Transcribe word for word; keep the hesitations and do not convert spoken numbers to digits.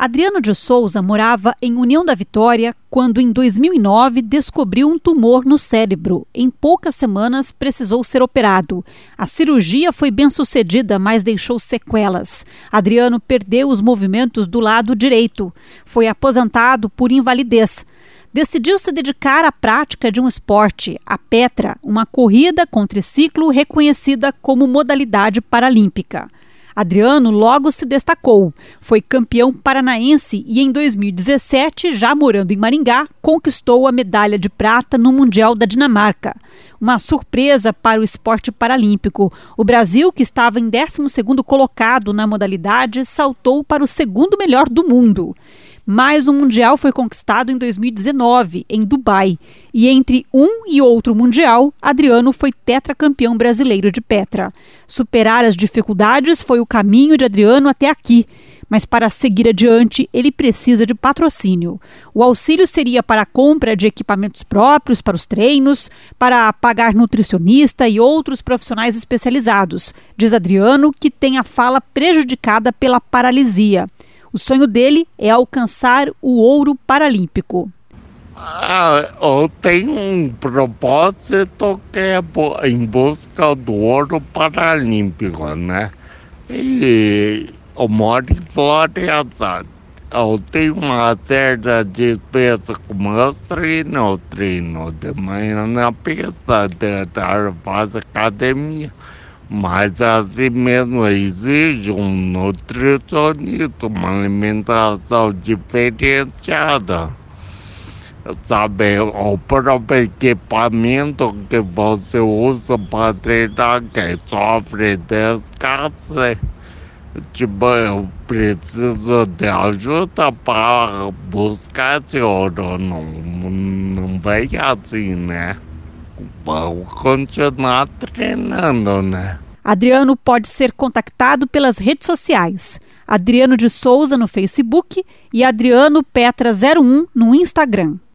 Adriano de Souza morava em União da Vitória quando, em dois mil e nove, descobriu um tumor no cérebro. Em poucas semanas, precisou ser operado. A cirurgia foi bem-sucedida, mas deixou sequelas. Adriano perdeu os movimentos do lado direito. Foi aposentado por invalidez. Decidiu se dedicar à prática de um esporte, a Petra, uma corrida com triciclo reconhecida como modalidade paralímpica. Adriano logo se destacou, foi campeão paranaense e em dois mil e dezessete, já morando em Maringá, conquistou a medalha de prata no Mundial da Dinamarca. Uma surpresa para o esporte paralímpico. O Brasil, que estava em décimo segundo colocado na modalidade, saltou para o segundo melhor do mundo. Mas o Mundial foi conquistado em dois mil e dezenove, em Dubai. E entre um e outro Mundial, Adriano foi tetracampeão brasileiro de Petra. Superar as dificuldades foi o caminho de Adriano até aqui. Mas para seguir adiante, ele precisa de patrocínio. O auxílio seria para a compra de equipamentos próprios para os treinos, para pagar nutricionista e outros profissionais especializados. Diz Adriano que tem a fala prejudicada pela paralisia. O sonho dele é alcançar o ouro paralímpico. Ah, eu tenho um propósito que é em busca do ouro paralímpico, né? E eu moro em Florianópolis. Eu tenho uma certa despesa com meus treinos. Eu treino de manhã na pista, de tarde faço academia. Mas assim mesmo exige um nutricionista, uma alimentação diferenciada. Sabe, o próprio equipamento que você usa para treinar, que sofre de escassez. Tipo, eu preciso de ajuda para buscar esse ouro. Não, não vem assim, né? Vou continuar treinando, né? Adriano pode ser contactado pelas redes sociais. Adriano de Souza no Facebook e Adriano Petra zero um no Instagram.